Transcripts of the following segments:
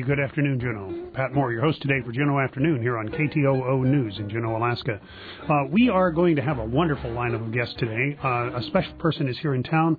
good afternoon, Juneau. Pat Moore, your host today for Juneau Afternoon here on KTOO News in Juneau, Alaska. We are going to have a wonderful lineup of guests today. A special person is here in town,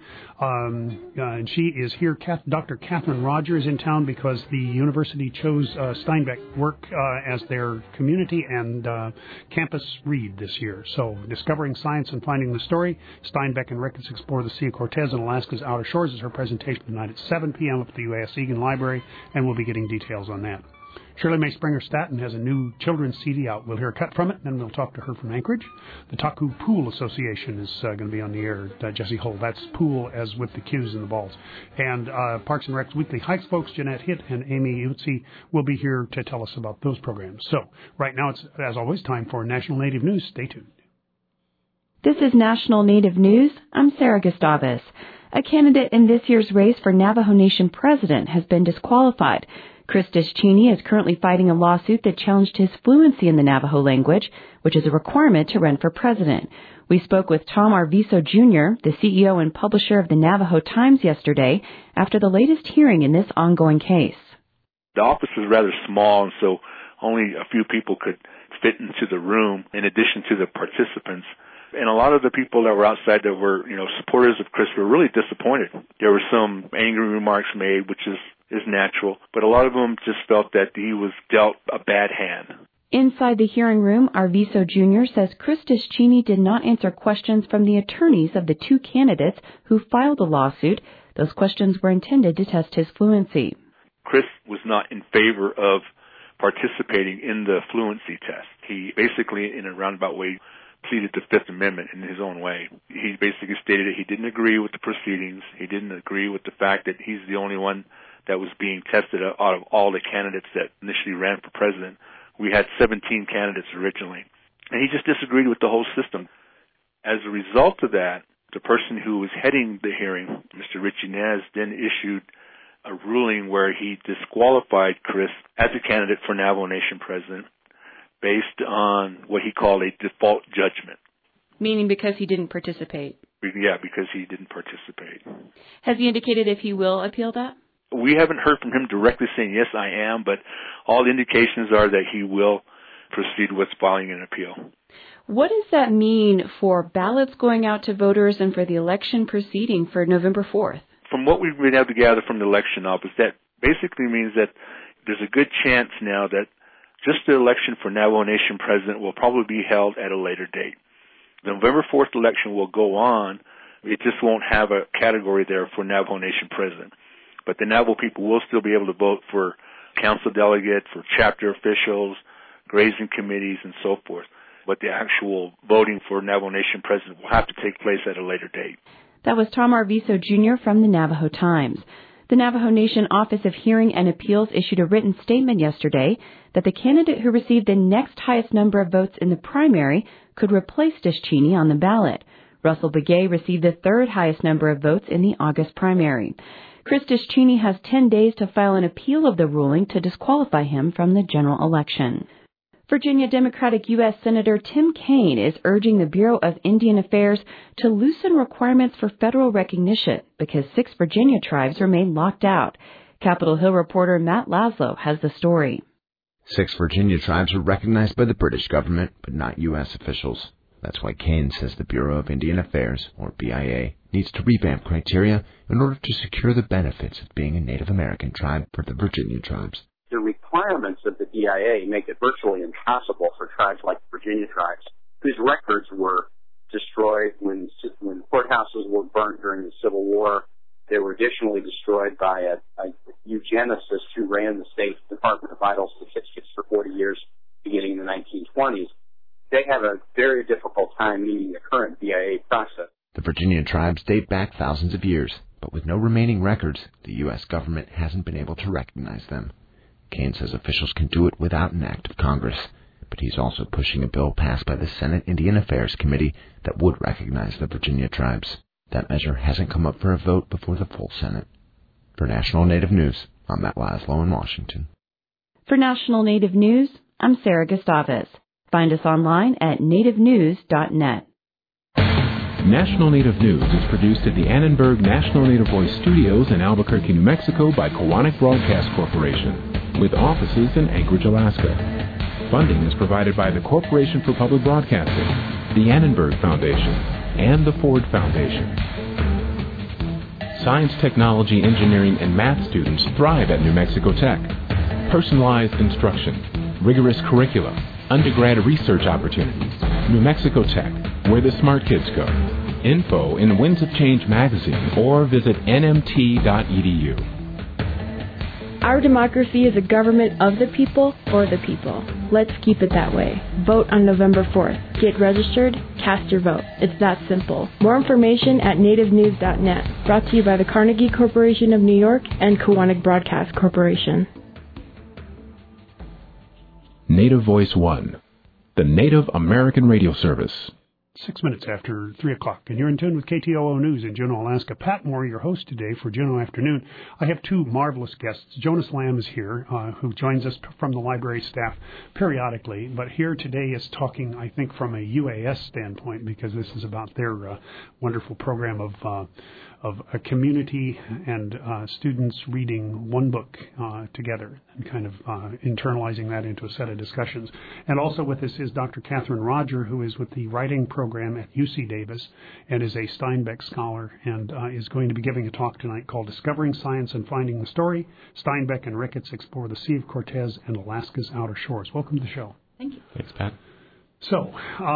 and she is here. Dr. Catherine Rogers in town because the university chose Steinbeck work as their community and campus read this year. So, Discovering Science and Finding the Story, Steinbeck and Ricketts Explore the Sea of Cortez and Alaska's Outer Shores is her presentation tonight at 7 p.m. up at the UAS Egan Library, and we'll be getting details on that. Shirley Mae Springer-Staton has a new children's CD out. We'll hear a cut from it, then we'll talk to her from Anchorage. The Taku Pool Association is going to be on the air. Jesse Hull, that's pool as with the Q's and the balls. And Parks and Rec's Weekly Hikes folks, Jeanette Hitt and Amy Utsi, will be here to tell us about those programs. So, right now it's, as always, time for National Native News. Stay tuned. This is National Native News. I'm Sarah Gustavus. A candidate in this year's race for Navajo Nation president has been disqualified. Christus Cheney is currently fighting a lawsuit that challenged his fluency in the Navajo language, which is a requirement to run for president. We spoke with Tom Arvizo Jr., the CEO and publisher of the Navajo Times, yesterday after the latest hearing in this ongoing case. The office was rather small, and so only a few people could fit into the room in addition to the participants. And a lot of the people that were outside that were, supporters of Chris were really disappointed. There were some angry remarks made, which is natural, but a lot of them just felt that he was dealt a bad hand. Inside the hearing room, Arvizo Jr. says Christus Cheney did not answer questions from the attorneys of the two candidates who filed the lawsuit. Those questions were intended to test his fluency. Chris was not in favor of participating in the fluency test. He basically, in a roundabout way, pleaded the Fifth Amendment in his own way. He basically stated that he didn't agree with the proceedings. He didn't agree with the fact that he's the only one that was being tested out of all the candidates that initially ran for president. We had 17 candidates originally. And he just disagreed with the whole system. As a result of that, the person who was heading the hearing, Mr. Richie Nez, then issued a ruling where he disqualified Chris as a candidate for Navajo Nation president based on what he called a default judgment. Meaning because he didn't participate? Yeah, because he didn't participate. Has he indicated if he will appeal that? We haven't heard from him directly saying, yes, I am, but all the indications are that he will proceed with filing an appeal. What does that mean for ballots going out to voters and for the election proceeding for November 4th? From what we've been able to gather from the election office, that basically means that there's a good chance now that just the election for Navajo Nation president will probably be held at a later date. The November 4th election will go on. It just won't have a category there for Navajo Nation president. But the Navajo people will still be able to vote for council delegates, for chapter officials, grazing committees, and so forth. But the actual voting for Navajo Nation president will have to take place at a later date. That was Tom Arvizo Jr. from the Navajo Times. The Navajo Nation Office of Hearing and Appeals issued a written statement yesterday that the candidate who received the next highest number of votes in the primary could replace Cheney on the ballot. Russell Begay received the third highest number of votes in the August primary. Christus Cheney has 10 days to file an appeal of the ruling to disqualify him from the general election. Virginia Democratic U.S. Senator Tim Kaine is urging the Bureau of Indian Affairs to loosen requirements for federal recognition because 6 Virginia tribes remain locked out. Capitol Hill reporter Matt Laszlo has the story. 6 Virginia tribes are recognized by the British government, but not U.S. officials. That's why Kaine says the Bureau of Indian Affairs, or BIA, needs to revamp criteria in order to secure the benefits of being a Native American tribe for the Virginia tribes. The requirements of the BIA make it virtually impossible for tribes like the Virginia tribes, whose records were destroyed when courthouses were burnt during the Civil War. They were additionally destroyed by a eugenicist who ran the state Department of Vital Statistics for 40 years, beginning in the 1920s. They have a very difficult time meeting the current BIA process. The Virginia tribes date back thousands of years, but with no remaining records, the U.S. government hasn't been able to recognize them. Kaine says officials can do it without an act of Congress, but he's also pushing a bill passed by the Senate Indian Affairs Committee that would recognize the Virginia tribes. That measure hasn't come up for a vote before the full Senate. For National Native News, I'm Matt Laszlo in Washington. For National Native News, I'm Sarah Gustavus. Find us online at nativenews.net. National Native News is produced at the Annenberg National Native Voice Studios in Albuquerque, New Mexico by Kowanek Broadcast Corporation. with offices in Anchorage, Alaska. Funding is provided by the Corporation for Public Broadcasting, the Annenberg Foundation, and the Ford Foundation. Science, technology, engineering, and math students thrive at New Mexico Tech. Personalized instruction, rigorous curricula, undergrad research opportunities. New Mexico Tech, where the smart kids go. Info in Winds of Change magazine or visit nmt.edu. Our democracy is a government of the people, for the people. Let's keep it that way. Vote on November 4th. Get registered, cast your vote. It's that simple. More information at nativenews.net. Brought to you by the Carnegie Corporation of New York and Kiwanis Broadcast Corporation. Native Voice One, the Native American Radio Service. 6 minutes after 3 o'clock, and you're in tune with KTOO News in Juneau, Alaska. Pat Moore, your host today for Juneau Afternoon. I have two marvelous guests. Jonas Lamb is here, who joins us from the library staff periodically, but here today is talking, I think, from a UAS standpoint, because this is about their wonderful program of a community and students reading one book together and kind of internalizing that into a set of discussions. And also with us is Dr. Catherine Roger, who is with the writing program at UC Davis and is a Steinbeck scholar and is going to be giving a talk tonight called Discovering Science and Finding the Story. Steinbeck and Ricketts explore the Sea of Cortez and Alaska's outer shores. Welcome to the show. Thank you. Thanks, Pat. So,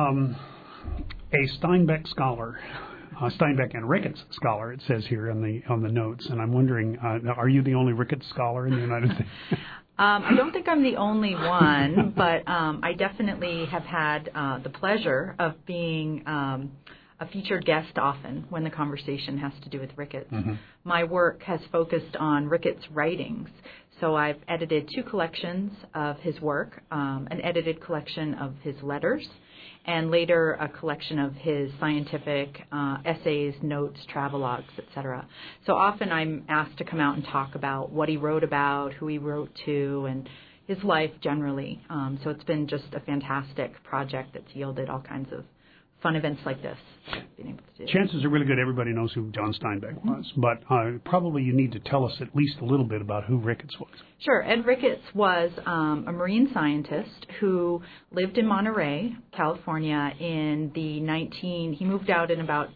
a Steinbeck scholar, Steinbeck and Ricketts scholar, it says here on the notes, and I'm wondering, are you the only Ricketts scholar in the United States? I don't think I'm the only one, but I definitely have had the pleasure of being a featured guest often when the conversation has to do with Ricketts. Mm-hmm. My work has focused on Ricketts' writings. So I've edited 2 collections of his work, an edited collection of his letters, and later a collection of his scientific essays, notes, travelogues, etc. So often I'm asked to come out and talk about what he wrote about, who he wrote to, and his life generally. So it's been just a fantastic project that's yielded all kinds of fun events like this. Being able to do. Chances are really good everybody knows who John Steinbeck was, but probably you need to tell us at least a little bit about who Ricketts was. Sure. Ed Ricketts was a marine scientist who lived in Monterey, California in the he moved out in about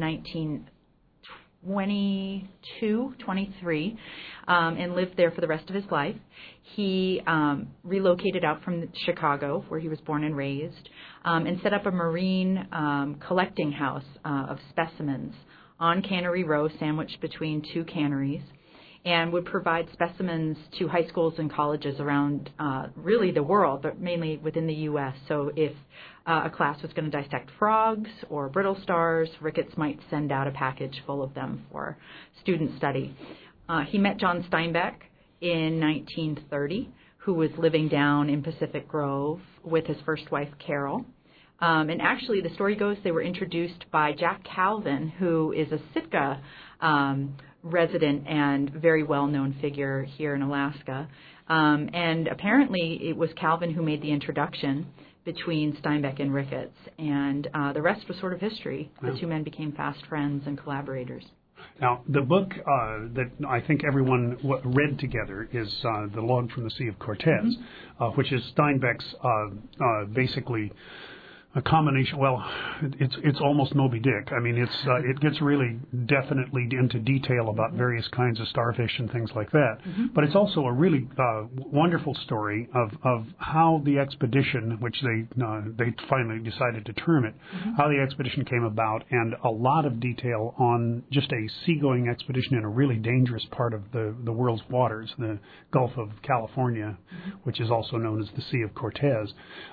23, and lived there for the rest of his life. He relocated out from Chicago, where he was born and raised, and set up a marine collecting house of specimens on Cannery Row, sandwiched between 2 canneries, and would provide specimens to high schools and colleges around really the world, but mainly within the U.S. So if a class was going to dissect frogs or brittle stars, Ricketts might send out a package full of them for student study. He met John Steinbeck in 1930, who was living down in Pacific Grove with his first wife, Carol. And actually, the story goes they were introduced by Jack Calvin, who is a Sitka resident and very well-known figure here in Alaska. And apparently, it was Calvin who made the introduction between Steinbeck and Ricketts. And the rest was sort of history. The 2 men became fast friends and collaborators. Now, the book that I think everyone read together is The Log from the Sea of Cortez, which is Steinbeck's basically a combination. Well, it's almost Moby Dick. I mean, it gets really definitely into detail about various kinds of starfish and things like that. Mm-hmm. But it's also a really wonderful story of how the expedition, which they finally decided to term it, how the expedition came about, and a lot of detail on just a seagoing expedition in a really dangerous part of the world's waters, the Gulf of California, which is also known as the Sea of Cortez.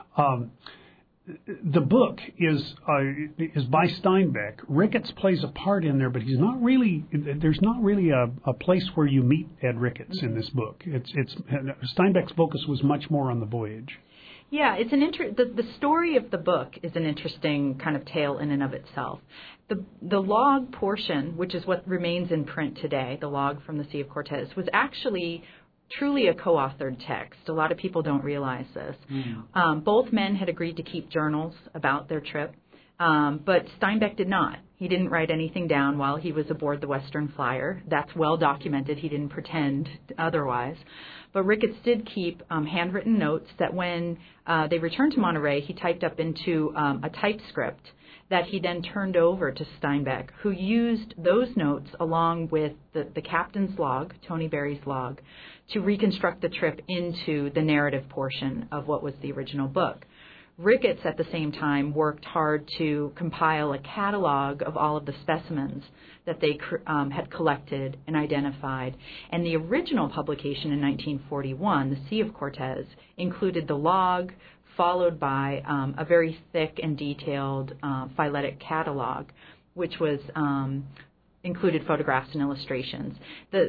The book is by Steinbeck. Ricketts plays a part in there, but he's not really. There's not really a place where you meet Ed Ricketts in this book. Steinbeck's focus was much more on the voyage. Yeah, it's the story of the book is an interesting kind of tale in and of itself. The log portion, which is what remains in print today, the log from the Sea of Cortez, was actually truly a co-authored text. A lot of people don't realize this. Both men had agreed to keep journals about their trip. But Steinbeck did not. He didn't write anything down while he was aboard the Western Flyer. That's well documented. He didn't pretend otherwise. But Ricketts did keep handwritten notes that when they returned to Monterey, he typed up into a typescript that he then turned over to Steinbeck, who used those notes along with the captain's log, Tony Berry's log, to reconstruct the trip into the narrative portion of what was the original book. Ricketts, at the same time, worked hard to compile a catalog of all of the specimens that they had collected and identified. And the original publication in 1941, The Sea of Cortez, included the log, followed by a very thick and detailed phyletic catalog, which was included photographs and illustrations.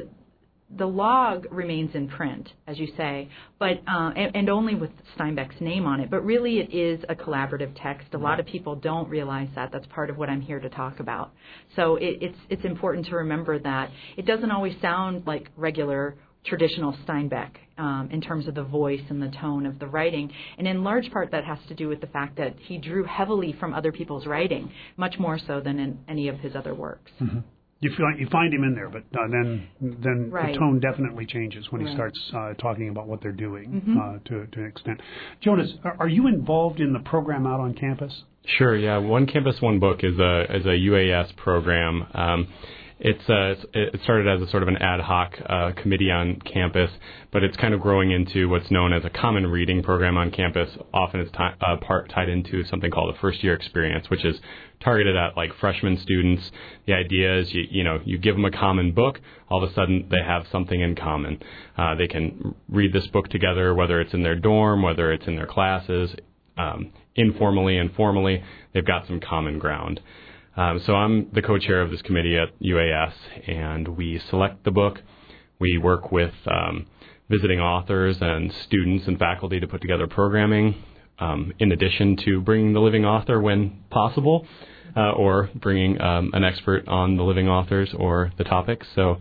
The log remains in print, as you say, but and only with Steinbeck's name on it. But really, it is a collaborative text. A lot of people don't realize that. That's part of what I'm here to talk about. So it's important to remember that it doesn't always sound like regular traditional Steinbeck in terms of the voice and the tone of the writing. And in large part, that has to do with the fact that he drew heavily from other people's writing, much more so than in any of his other works. Mm-hmm. You find him in there, but then right. The tone definitely changes when he starts talking about what they're doing to an extent. Jonas, are you involved in the program out on campus? Sure. Yeah. One Campus, One Book is a UAS program. It started as a sort of an ad hoc committee on campus, but it's kind of growing into what's known as a common reading program on campus. Often it's tied into something called a first-year experience, which is targeted at like freshman students. The idea is you give them a common book, all of a sudden they have something in common. They can read this book together, whether it's in their dorm, whether it's in their classes, informally and formally. They've got some common ground. So I'm the co-chair of this committee at UAS, and we select the book. We work with visiting authors and students and faculty to put together programming, in addition to bringing the living author when possible, or bringing an expert on the living authors or the topics. So,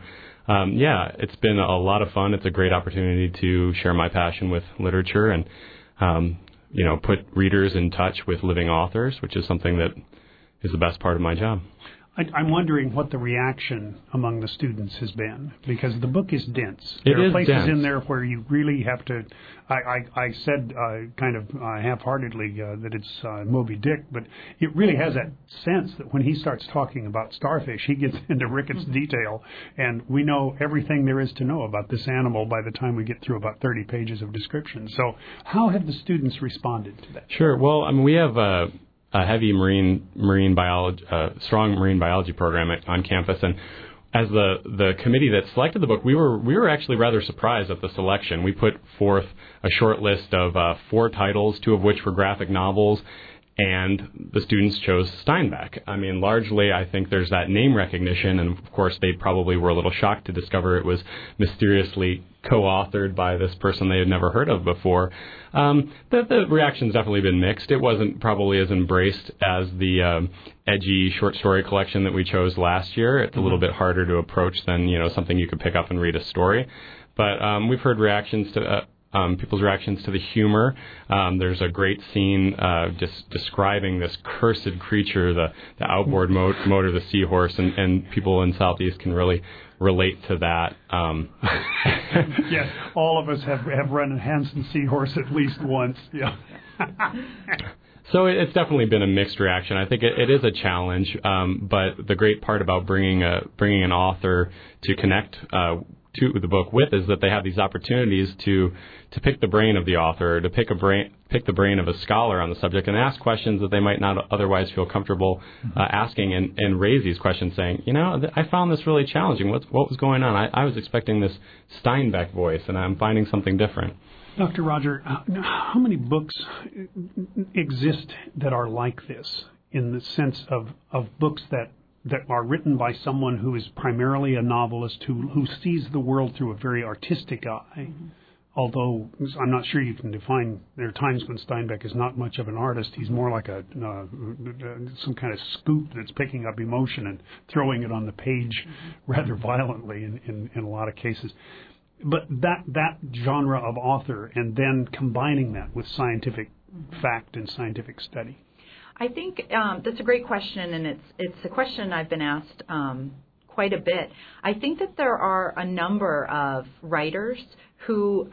it's been a lot of fun. It's a great opportunity to share my passion with literature and, put readers in touch with living authors, which is something that is the best part of my job. I'm wondering what the reaction among the students has been, because the book is dense. There are places dense in there where you really have to. I said kind of half-heartedly that it's Moby Dick, but it really has that sense that when he starts talking about starfish, he gets into Ricketts' detail, and we know everything there is to know about this animal by the time we get through about 30 pages of description. So how have the students responded to that? Sure. Well, I mean, we have a heavy marine biology, strong marine biology program on campus, and as the committee that selected the book, we were actually rather surprised at the selection. We put forth a short list of 4 titles, 2 of which were graphic novels, and the students chose Steinbeck. I mean, largely, I think there's that name recognition, and of course, they probably were a little shocked to discover it was mysteriously co-authored by this person they had never heard of before. The reaction's definitely been mixed. It wasn't probably as embraced as the edgy short story collection that we chose last year. It's a little bit harder to approach than something you could pick up and read a story. But we've heard reactions to people's reactions to the humor. There's a great scene just describing this cursed creature, the outboard motor, the seahorse, and people in Southeast can really relate to that. Yes, all of us have run a Hansen seahorse at least once. Yeah. So it's definitely been a mixed reaction. I think it is a challenge, but the great part about bringing an author to connect to the book with is that they have these opportunities to pick the brain of the author, to pick the brain of a scholar on the subject, and ask questions that they might not otherwise feel comfortable asking, and raise these questions, saying, I found this really challenging. What was going on? I was expecting this Steinbeck voice, and I'm finding something different. Dr. Roger, how many books exist that are like this, in the sense of books that are written by someone who is primarily a novelist who sees the world through a very artistic eye? Although I'm not sure you can define, there are times when Steinbeck is not much of an artist. He's more like some kind of scoop that's picking up emotion and throwing it on the page rather violently in a lot of cases. But that genre of author, and then combining that with scientific fact and scientific study. I think that's a great question, and it's a question I've been asked quite a bit. I think that there are a number of writers who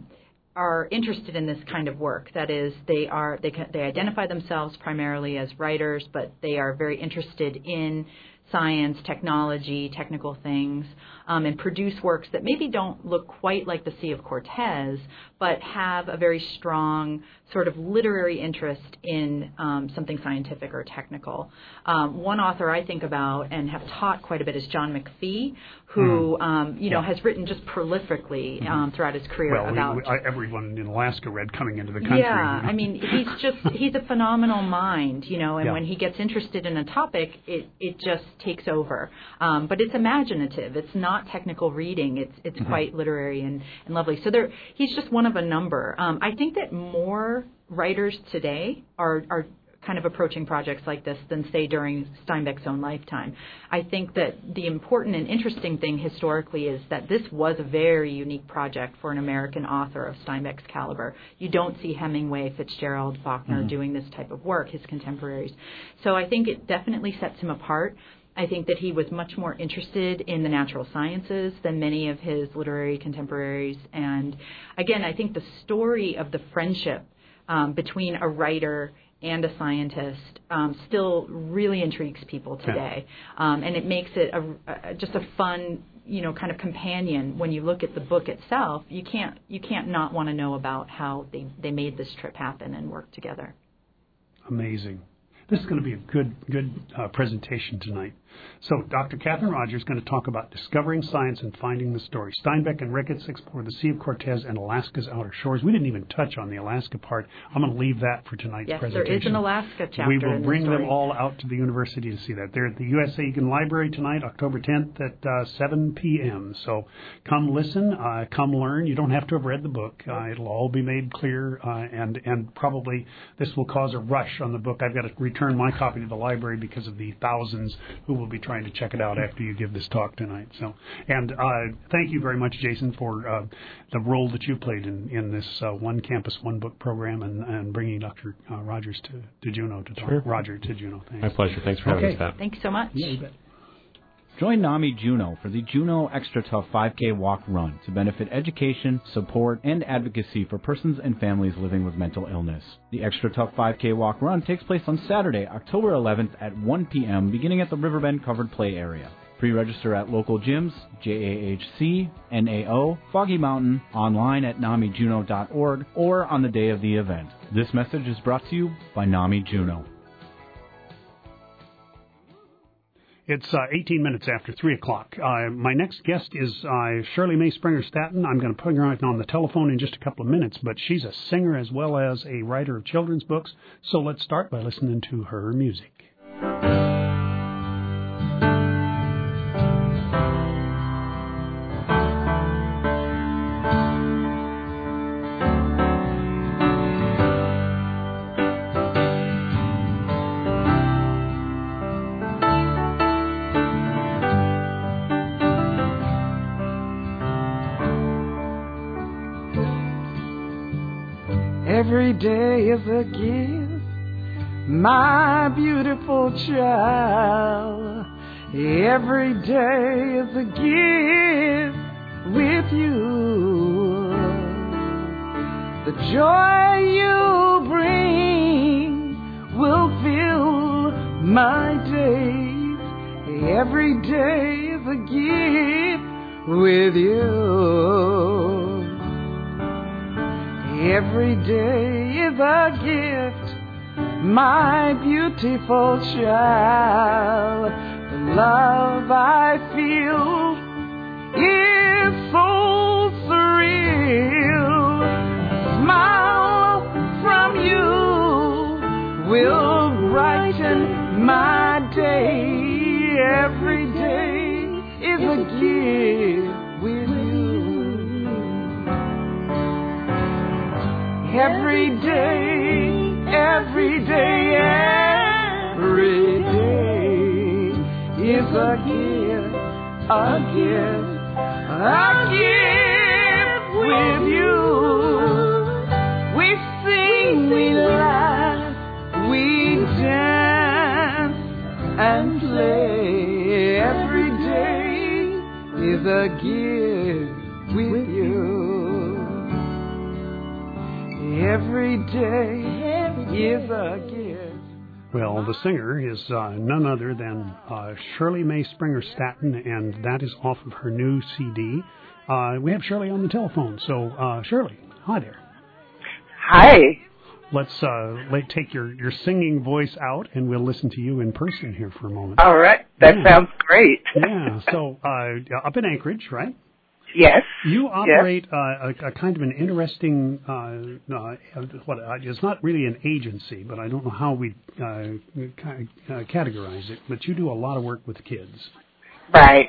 are interested in this kind of work. That is, they identify themselves primarily as writers, but they are very interested in science, technology, technical things, and produce works that maybe don't look quite like the Sea of Cortez, but have a very strong sort of literary interest in something scientific or technical. One author I think about and have taught quite a bit is John McPhee, who has written just prolifically throughout his career about everyone in Alaska read coming into the country. Yeah, I mean he's a phenomenal mind, and when he gets interested in a topic, it just takes over. But it's imaginative. It's not technical reading. It's quite literary and lovely. So he's just one of a number. I think that more writers today are kind of approaching projects like this than, say, during Steinbeck's own lifetime. I think that the important and interesting thing historically is that this was a very unique project for an American author of Steinbeck's caliber. You don't see Hemingway, Fitzgerald, Faulkner doing this type of work, his contemporaries. So I think it definitely sets him apart. I think that he was much more interested in the natural sciences than many of his literary contemporaries. And again, I think the story of the friendship between a writer and a scientist still really intrigues people today. And it makes it just a fun, kind of companion. When you look at the book itself, you can't not want to know about how they made this trip happen and work together. Amazing. This is going to be a good presentation tonight. So Dr. Catherine Rogers is going to talk about discovering science and finding the story. Steinbeck and Ricketts explore the Sea of Cortez and Alaska's outer shores. We didn't even touch on the Alaska part. I'm going to leave that for tonight's presentation. Yes, there is an Alaska chapter. We will bring them all out to the university to see that. They're at the USA Egan Library tonight, October 10th at 7 p.m. So come listen, come learn. You don't have to have read the book. It'll all be made clear, and probably this will cause a rush on the book. I've got to return my copy to the library because of the thousands who will be trying to check it out after you give this talk tonight. So, and thank you very much, Jason, for the role that you played in this One Campus, One Book program and bringing Dr. Rogers to Juneau to talk. Sure. Roger to Juneau. Thanks. My pleasure. Thanks for having us, Pat. Thanks so much. Yeah, you bet. Join NAMI Juneau for the Juneau Extra Tough 5K Walk Run to benefit education, support, and advocacy for persons and families living with mental illness. The Extra Tough 5K Walk Run takes place on Saturday, October 11th at 1 p.m. beginning at the Riverbend Covered Play area. Pre-register at local gyms, JAHC, NAO, Foggy Mountain, online at NAMIJuneau.org, or on the day of the event. This message is brought to you by NAMI Juneau. It's 18 minutes after 3 o'clock. My next guest is Shirley Mae Springer-Staton. I'm going to put her on the telephone in just a couple of minutes, but she's a singer as well as a writer of children's books. So let's start by listening to her music. Every day is a gift, my beautiful child. Every day is a gift with you. The joy you bring will fill my days. Every day is a gift with you. Every day is a gift, my beautiful child. The love I feel is so surreal. A smile from you will brighten my day. Every day is a gift with you. Every day, every day, every day is a gift, a gift, a gift with you. We sing, we laugh, we dance. every day is a gift. Well, the singer is none other than Shirley Mae Springer Staton, and that is off of her new CD. We have Shirley on the telephone. So, Shirley, hi there. Hi. Let's take your singing voice out, and we'll listen to you in person here for a moment. All right. That sounds great. Yeah. So, up in Anchorage, right? Yes. You operate a kind of an interesting, it's not really an agency, but I don't know how we categorize it, but you do a lot of work with kids. Right.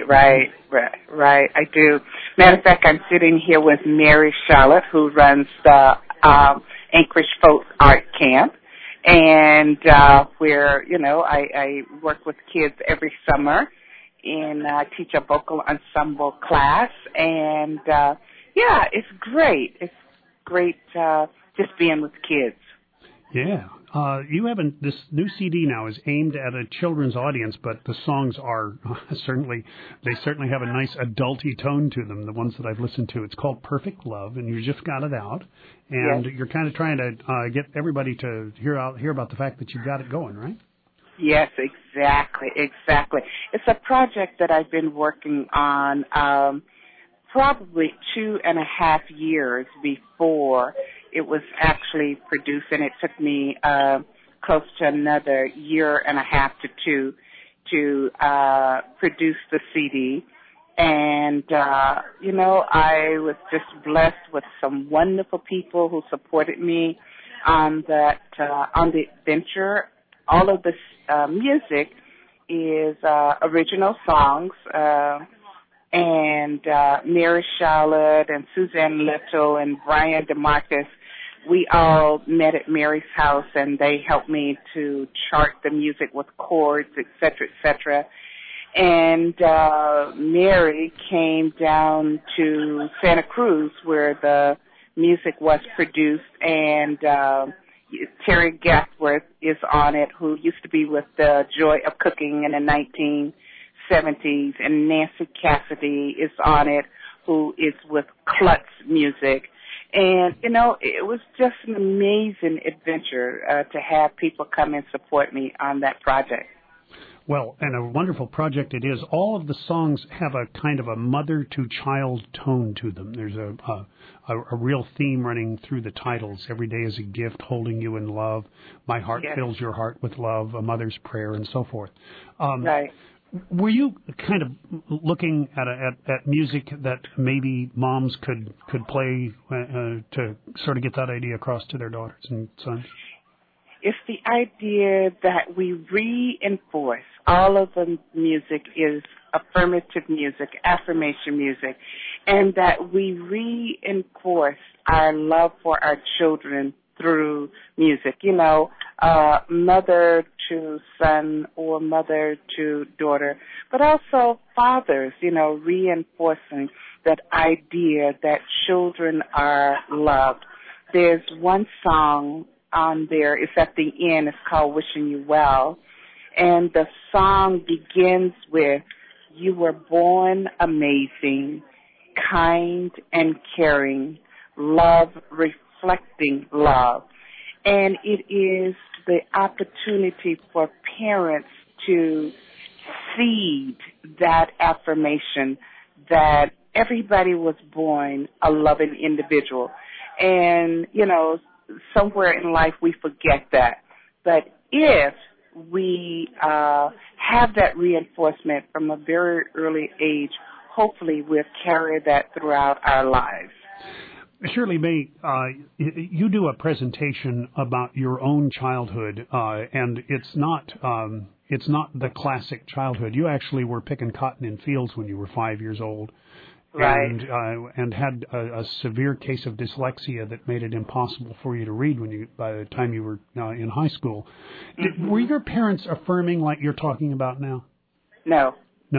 I do. Matter of fact, I'm sitting here with Mary Charlotte, who runs the Anchorage Folks Art Camp, and where, I work with kids every summer. And teach a vocal ensemble class, and it's great. It's great just being with kids. Yeah, you haven't. This new CD now is aimed at a children's audience, but the songs are certainly have a nice adulty tone to them. The ones that I've listened to, it's called Perfect Love, and you just got it out, and You're kind of trying to get everybody to hear about the fact that you've got it going, right? Yes, exactly. It's a project that I've been working on probably 2.5 years before it was actually produced, and it took me close to another 1.5 to 2 to produce the CD. And, I was just blessed with some wonderful people who supported me on the venture. All of this music is original songs, and Mary Charlotte and Suzanne Little and Brian DeMarcus, we all met at Mary's house, and they helped me to chart the music with chords, et cetera, and Mary came down to Santa Cruz where the music was produced, and Terry Gathworth is on it, who used to be with the Joy of Cooking in the 1970s, and Nancy Cassidy is on it, who is with Klutz Music. And, it was just an amazing adventure to have people come and support me on that project. Well, and a wonderful project it is. All of the songs have a kind of a mother-to-child tone to them. There's a real theme running through the titles. Every Day is a Gift, Holding You in Love, My Heart Fills Your Heart with Love, A Mother's Prayer, and so forth. Right. Were you kind of looking at music that maybe moms could play to sort of get that idea across to their daughters and sons? It's the idea that we reinforce all of the music is affirmative music, affirmation music, and that we reinforce our love for our children through music. Mother to son or mother to daughter, but also fathers, reinforcing that idea that children are loved. There's one song on there, it's at the end, it's called Wishing You Well, and the song begins with, you were born amazing, kind and caring, love reflecting love. And it is the opportunity for parents to seed that affirmation that everybody was born a loving individual. And, somewhere in life we forget that. But if we have that reinforcement from a very early age, hopefully we'll carry that throughout our lives. Shirley Mae, you do a presentation about your own childhood, and it's not the classic childhood. You actually were picking cotton in fields when you were 5 years old. Right. And had a severe case of dyslexia that made it impossible for you to read by the time you were in high school. Mm-hmm. Were your parents affirming like you're talking about now? No.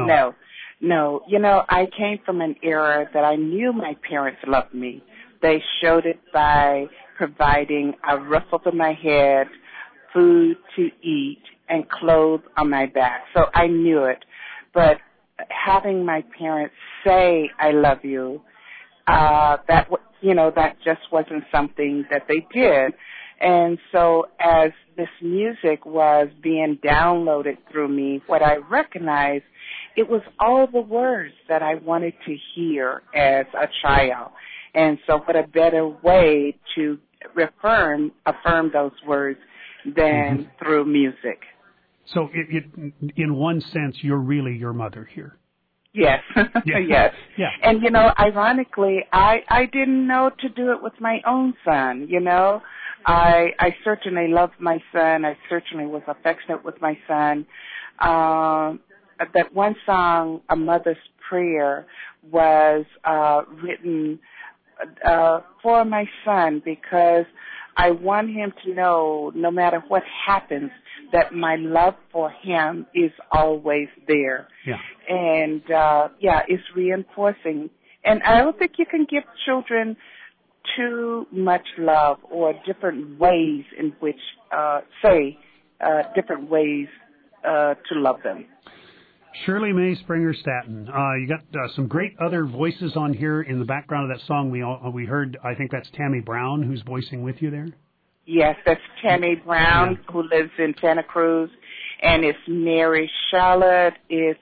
I came from an era that I knew my parents loved me. They showed it by providing a roof over my head, food to eat, and clothes on my back. So I knew it. But having my parents say, I love you, that just wasn't something that they did. And so as this music was being downloaded through me, what I recognized, it was all the words that I wanted to hear as a child. And so what a better way to affirm those words than through music. So in one sense, you're really your mother here. Yes, yes. Yeah. And, ironically, I didn't know to do it with my own son, I certainly loved my son. I certainly was affectionate with my son. That one song, A Mother's Prayer, was written for my son because I want him to know, no matter what happens, that my love for him is always there. Yeah. And, it's reinforcing. And I don't think you can give children too much love or different ways in which, different ways to love them. Shirley Mae Springer Staton. You got some great other voices on here in the background of that song we heard. I think that's Tammy Brown who's voicing with you there. Yes, that's Tammy Brown, who lives in Santa Cruz, and it's Mary Charlotte. It's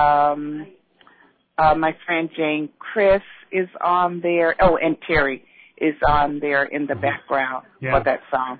my friend Jane Chris is on there. Oh, and Terry is on there in the background for that song.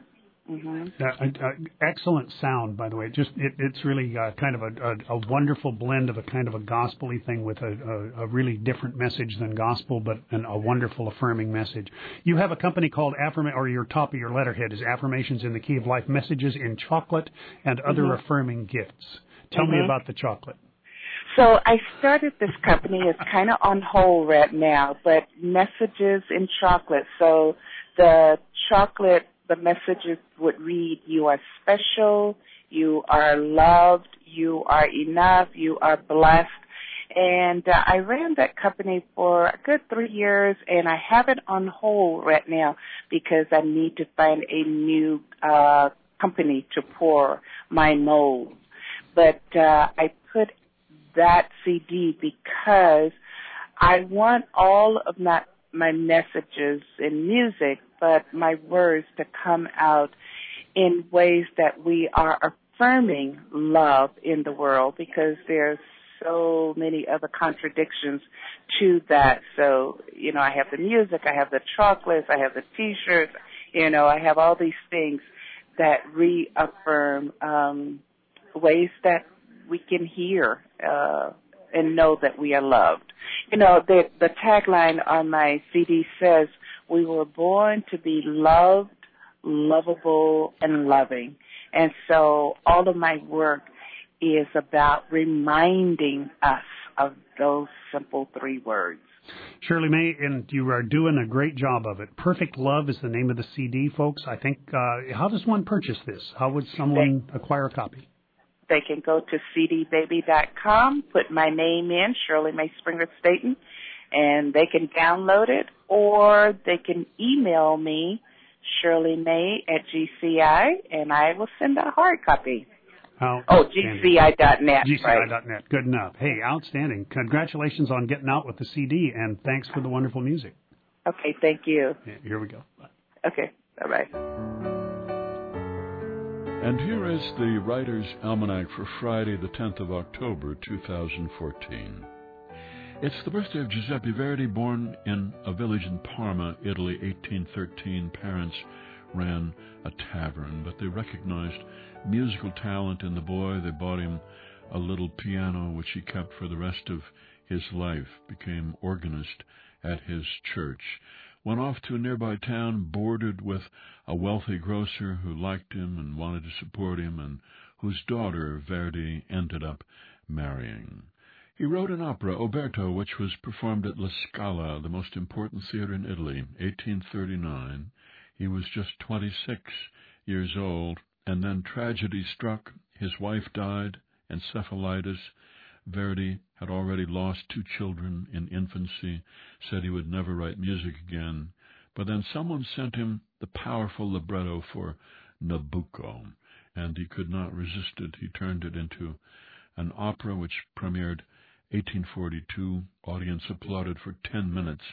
Excellent sound, by the way. It's really kind of a wonderful blend of a kind of a gospel-y thing with a really different message than gospel, but a wonderful affirming message. You have a company called your top of your letterhead is Affirmations in the Key of Life, Messages in Chocolate and Other Affirming Gifts. Tell me about the chocolate. So I started this company. It's kind of on hold right now, but Messages in Chocolate. So the chocolate, the messages would read, you are special, you are loved, you are enough, you are blessed. And I ran that company for a good 3 years, and I have it on hold right now because I need to find a new company to pour my mold. But I put that CD because I want all of my messages in music, but my words to come out in ways that we are affirming love in the world, because there's so many other contradictions to that. So, I have the music, I have the chocolates, I have the T-shirts, I have all these things that reaffirm ways that we can hear and know that we are loved. The tagline on my CD says, we were born to be loved, lovable, and loving. And so all of my work is about reminding us of those simple 3 words. Shirley Mae, and you are doing a great job of it. Perfect Love is the name of the CD, folks. I think, how does one purchase this? How would someone acquire a copy? They can go to cdbaby.com, put my name in, Shirley Mae Springer Staton, and they can download it, or they can email me, ShirleyMae@GCI, and I will send a hard copy. GCI.net. GCI.net. Right. Good enough. Hey, outstanding. Congratulations on getting out with the CD, and thanks for the wonderful music. Okay, thank you. Yeah, here we go. Bye. Okay, bye-bye. And here is the Writer's Almanac for Friday, the 10th of October, 2014. It's the birthday of Giuseppe Verdi, born in a village in Parma, Italy, 1813. Parents ran a tavern, but they recognized musical talent in the boy. They bought him a little piano, which he kept for the rest of his life, became organist at his church. Went off to a nearby town, boarded with a wealthy grocer who liked him and wanted to support him, and whose daughter Verdi ended up marrying. He wrote an opera, Oberto, which was performed at La Scala, the most important theater in Italy, 1839. He was just 26 years old, and then tragedy struck. His wife died, encephalitis. Verdi had already lost 2 children in infancy, said he would never write music again. But then someone sent him the powerful libretto for Nabucco, and he could not resist it. He turned it into an opera which premiered 1842. Audience applauded for 10 minutes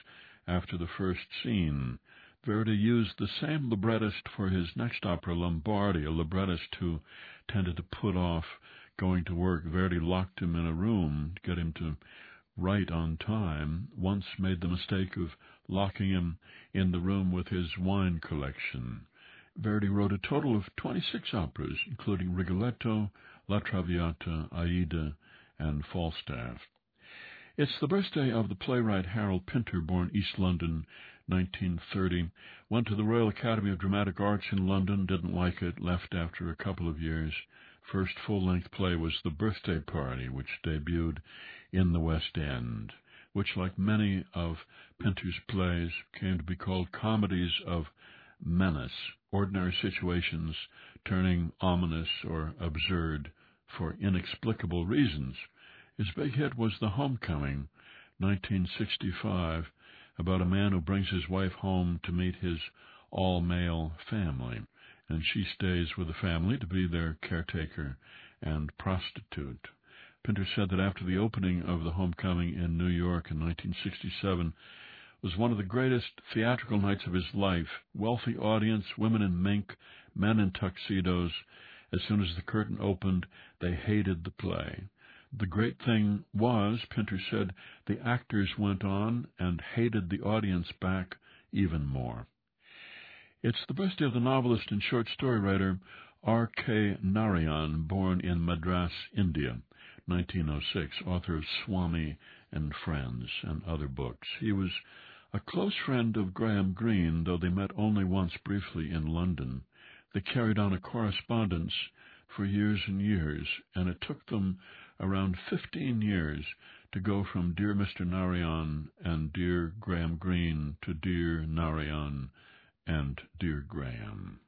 after the first scene. Verdi used the same librettist for his next opera, Lombardi, a librettist who tended to put off going to work. Verdi locked him in a room to get him to write on time, once made the mistake of locking him in the room with his wine collection. Verdi wrote a total of 26 operas, including Rigoletto, La Traviata, Aida, and Falstaff. It's the birthday of the playwright Harold Pinter, born East London, 1930. Went to the Royal Academy of Dramatic Arts in London, didn't like it, left after a couple of years. First full-length play was The Birthday Party, which debuted in the West End, which, like many of Pinter's plays, came to be called comedies of menace, ordinary situations turning ominous or absurd for inexplicable reasons. His big hit was The Homecoming, 1965, about a man who brings his wife home to meet his all-male family, and she stays with the family to be their caretaker and prostitute. Pinter said that after the opening of The Homecoming in New York in 1967 was one of the greatest theatrical nights of his life. Wealthy audience, women in mink, men in tuxedos. As soon as the curtain opened, they hated the play. The great thing was, Pinter said, the actors went on and hated the audience back even more. It's the birthday of the novelist and short story writer R.K. Narayan, born in Madras, India, 1906, author of Swami and Friends and other books. He was a close friend of Graham Greene, though they met only once briefly in London. They carried on a correspondence for years and years, and it took them around 15 years to go from Dear Mr. Narayan and Dear Graham Greene to Dear Narayan and Dear Graham.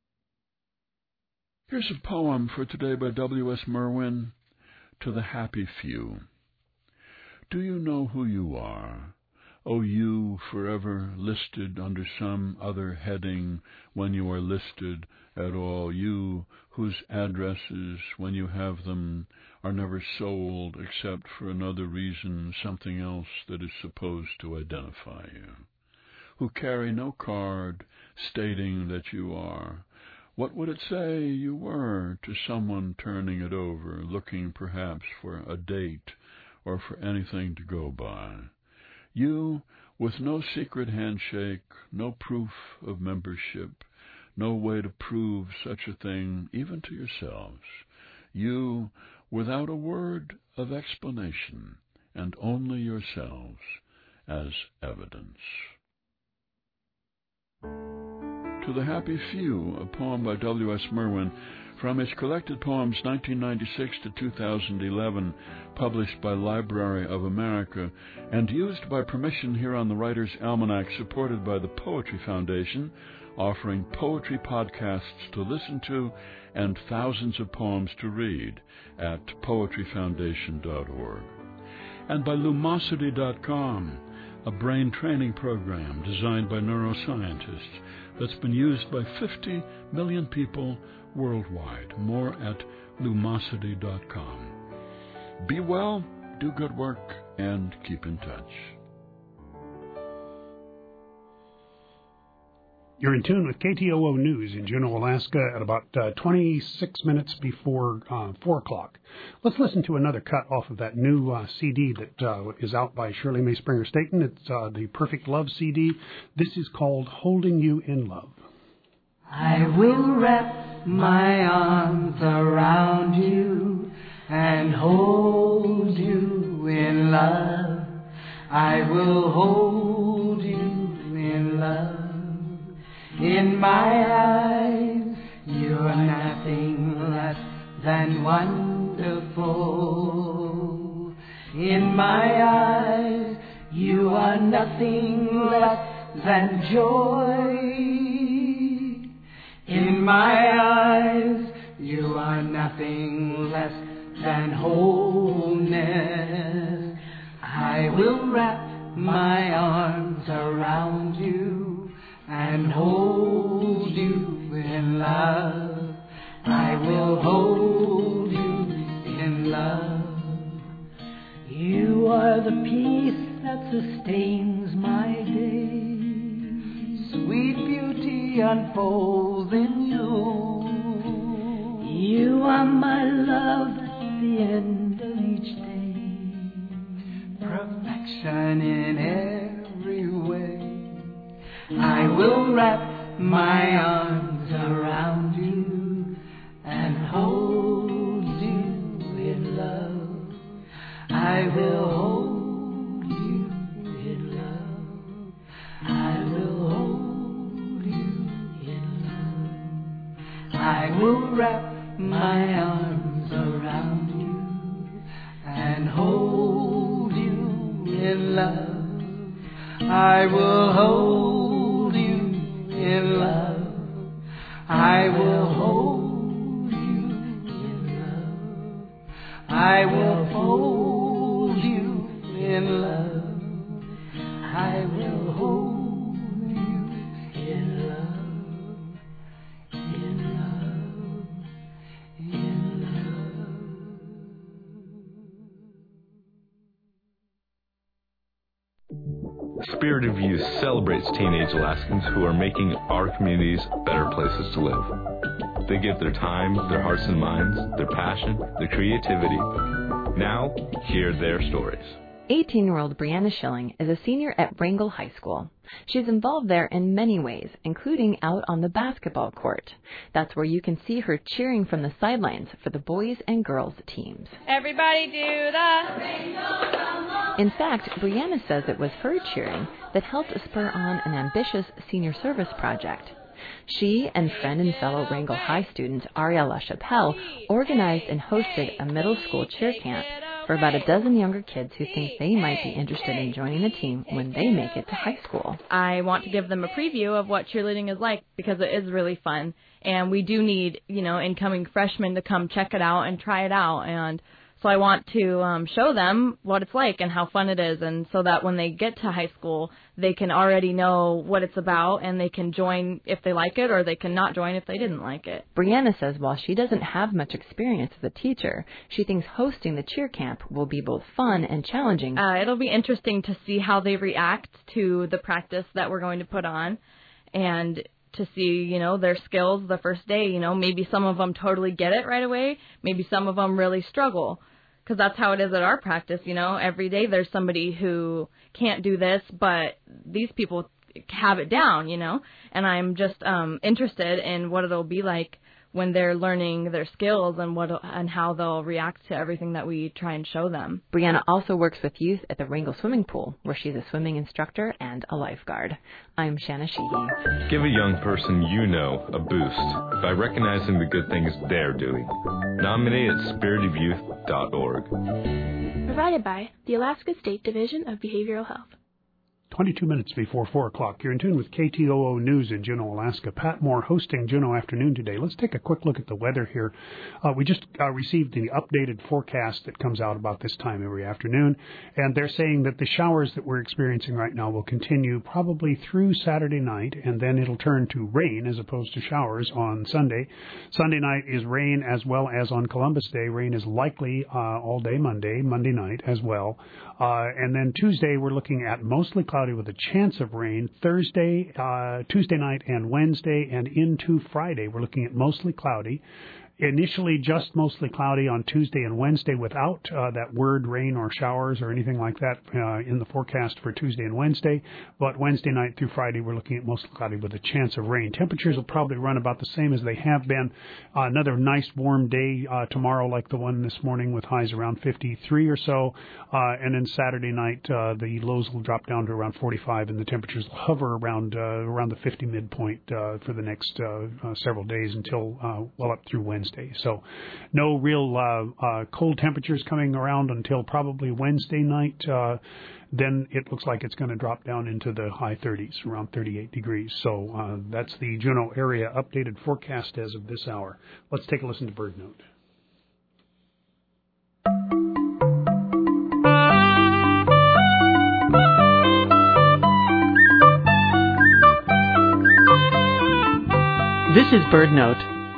Here's a poem for today by W.S. Merwin, To the Happy Few. Do you know who you are? O you forever listed under some other heading when you are listed at all, you whose addresses, when you have them, are never sold except for another reason, something else that is supposed to identify you, who carry no card stating that you are. What would it say you were to someone turning it over, looking perhaps for a date or for anything to go by? You, with no secret handshake, no proof of membership, no way to prove such a thing even to yourselves. You, without a word of explanation, and only yourselves as evidence. To the Happy Few, a poem by W.S. Merwin, from his collected poems 1996 to 2011, published by Library of America, and used by permission here on the Writer's Almanac, supported by the Poetry Foundation, offering poetry podcasts to listen to and thousands of poems to read at poetryfoundation.org. And by Lumosity.com, a brain training program designed by neuroscientists that's been used by 50 million people worldwide. More at Lumosity.com. Be well, do good work, and keep in touch. You're in tune with KTOO News in Juneau, Alaska at about 26 minutes before 4 o'clock. Let's listen to another cut off of that new CD that is out by Shirley Mae Springer Staton. It's the Perfect Love CD. This is called Holding You in Love. I will wrap my arms around you and hold you in love. I will hold you in love. In my eyes, you're nothing less than wonderful. In my eyes, you are nothing less than joy. In my eyes, you are nothing less than wholeness. I will wrap my arms around you and hold you in love. I will hold you in love. You are the peace that sustains my day. unfolds in you. You are my love at the end of each day. Perfection in every way. I will wrap my arms around you and hold you in love. I will hold you in love. I will hold you in love. I will wrap my arms around you and hold you in love. I will hold you in love. I will hold you in love. I will hold you in love. I will hold you in love. In love. In Spirit of Youth celebrates teenage Alaskans who are making our communities better places to live. They give their time, their hearts and minds, their passion, their creativity. Now, hear their stories. 18-year-old Brianna Schilling is a senior at Wrangell High School. She's involved there in many ways, including out on the basketball court. That's where you can see her cheering from the sidelines for the boys and girls teams. Everybody do the... In fact, Brianna says it was her cheering that helped spur on an ambitious senior service project. She and friend and fellow Wrangell High student Ariel LaChapelle organized and hosted a middle school cheer camp for about a dozen younger kids who think they might be interested in joining the team when they make it to high school. I want to give them a preview of what cheerleading is like because it is really fun. And we do need, incoming freshmen to come check it out and try it out. And so I want to show them what it's like and how fun it is, and so that when they get to high school, they can already know what it's about and they can join if they like it or they can not join if they didn't like it. Brianna says while she doesn't have much experience as a teacher, she thinks hosting the cheer camp will be both fun and challenging. It'll be interesting to see how they react to the practice that we're going to put on and to see, their skills the first day. Maybe some of them totally get it right away. Maybe some of them really struggle. Because that's how it is at our practice, Every day there's somebody who can't do this, but these people have it down, And I'm just interested in what it'll be like when they're learning their skills and how they'll react to everything that we try and show them. Brianna also works with youth at the Wrangell swimming pool, where she's a swimming instructor and a lifeguard. I'm Shanna Sheehy. Give a young person you know a boost by recognizing the good things they're doing. Nominate at spiritofyouth.org. Provided by the Alaska State Division of Behavioral Health. 22 minutes before 4 o'clock. You're in tune with KTOO News in Juneau, Alaska. Pat Moore hosting Juneau Afternoon today. Let's take a quick look at the weather here. We just received the updated forecast that comes out about this time every afternoon, and they're saying that the showers that we're experiencing right now will continue probably through Saturday night, and then it'll turn to rain as opposed to showers on Sunday. Sunday night is rain as well as on Columbus Day. Rain is likely all day Monday night as well. And then Tuesday we're looking at mostly cloudy with a chance of rain. Thursday, Tuesday night and Wednesday and into Friday, we're looking at mostly cloudy. Initially just mostly cloudy on Tuesday and Wednesday without that word rain or showers or anything like that in the forecast for Tuesday and Wednesday. But Wednesday night through Friday, we're looking at mostly cloudy with a chance of rain. Temperatures will probably run about the same as they have been. Another nice warm day tomorrow like the one this morning with highs around 53 or so. And then Saturday night, the lows will drop down to around 45 and the temperatures will hover around the 50 midpoint for the next several days until well up through Wednesday. So no real cold temperatures coming around until probably Wednesday night. Then it looks like it's going to drop down into the high 30s, around 38 degrees. So that's the Juneau area updated forecast as of this hour. Let's take a listen to Bird Note. This is Bird Note.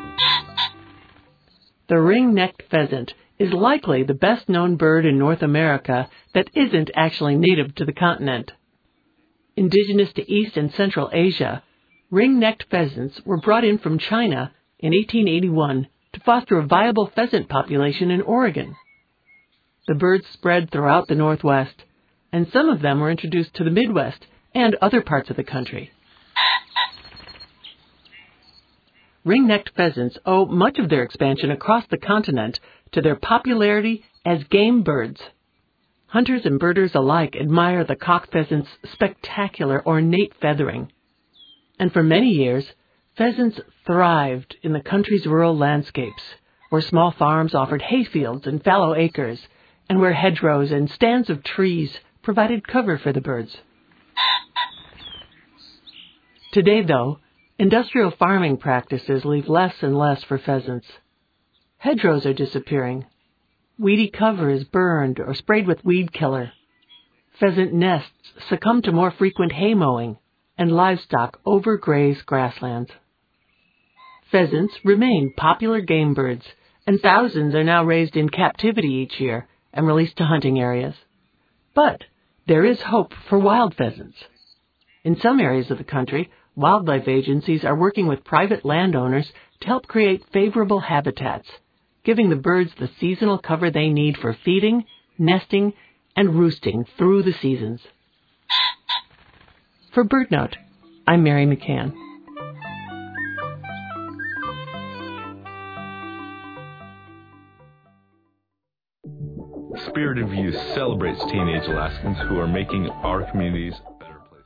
The ring-necked pheasant is likely the best-known bird in North America that isn't actually native to the continent. Indigenous to East and Central Asia, ring-necked pheasants were brought in from China in 1881 to foster a viable pheasant population in Oregon. The birds spread throughout the Northwest, and some of them were introduced to the Midwest and other parts of the country. Ring-necked pheasants owe much of their expansion across the continent to their popularity as game birds. Hunters and birders alike admire the cock pheasant's spectacular ornate feathering. And for many years, pheasants thrived in the country's rural landscapes, where small farms offered hayfields and fallow acres, and where hedgerows and stands of trees provided cover for the birds. Today, though, industrial farming practices leave less and less for pheasants. Hedgerows are disappearing. Weedy cover is burned or sprayed with weed killer. Pheasant nests succumb to more frequent hay mowing, and livestock overgraze grasslands. Pheasants remain popular game birds, and thousands are now raised in captivity each year and released to hunting areas. But there is hope for wild pheasants. In some areas of the country, wildlife agencies are working with private landowners to help create favorable habitats, giving the birds the seasonal cover they need for feeding, nesting, and roosting through the seasons. For BirdNote, I'm Mary McCann. Spirit of Youth celebrates teenage Alaskans who are making our communities better places.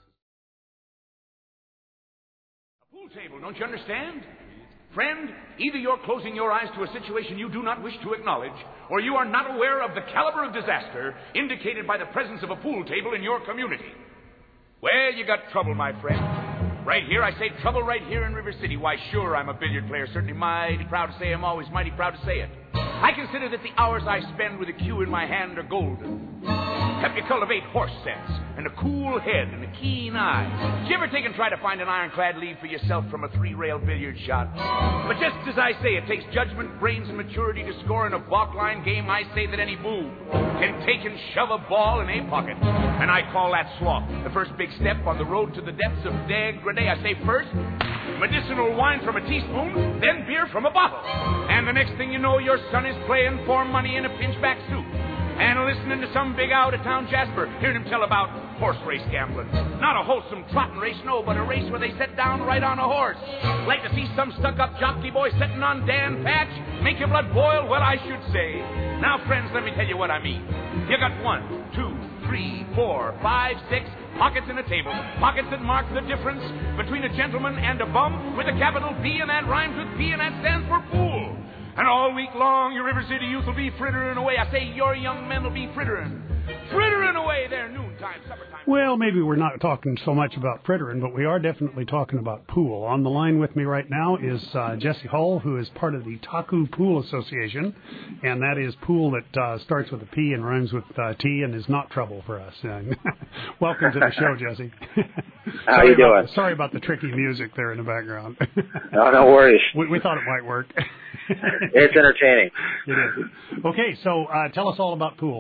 A pool table, don't you understand? Friend, either you're closing your eyes to a situation you do not wish to acknowledge, or you are not aware of the caliber of disaster indicated by the presence of a pool table in your community. Well, you got trouble, my friend. Right here, I say trouble right here in River City. Why, sure, I'm a billiard player. Certainly mighty proud to say I'm always mighty proud to say it. I consider that the hours I spend with a cue in my hand are golden. Help you cultivate horse sense and a cool head and a keen eye. Did you ever take and try to find an ironclad lead for yourself from a three-rail billiard shot? But just as I say, it takes judgment, brains, and maturity to score in a balk-line game. I say that any boob can take and shove a ball in a pocket. And I call that sloth. The first big step on the road to the depths of degradé. I say first, medicinal wine from a teaspoon, then beer from a bottle. And the next thing you know, your son is playing for money in a pinchback suit. And listening to some big out-of-town Jasper, hearing him tell about horse race gambling. Not a wholesome trotting race, no, but a race where they sit down right on a horse. Like to see some stuck-up jockey boy sitting on Dan Patch? Make your blood boil? Well, I should say. Now, friends, let me tell you what I mean. You got 1, 2, 3, 4, 5, 6 pockets in a table. Pockets that mark the difference between a gentleman and a bum with a capital P, and that rhymes with P, and that stands for pool. And all week long, your River City youth will be frittering away. I say your young men will be frittering away their noontime, suppertime. Well, maybe we're not talking so much about frittering, but we are definitely talking about pool. On the line with me right now is Jesse Hull, who is part of the Taku Pool Association, and that is pool that starts with a P and rhymes with T and is not trouble for us. Welcome to the show, Jesse. How you doing? Sorry about the tricky music there in the background. No worries. We thought it might work. It's entertaining. It is. Okay, so tell us all about pool.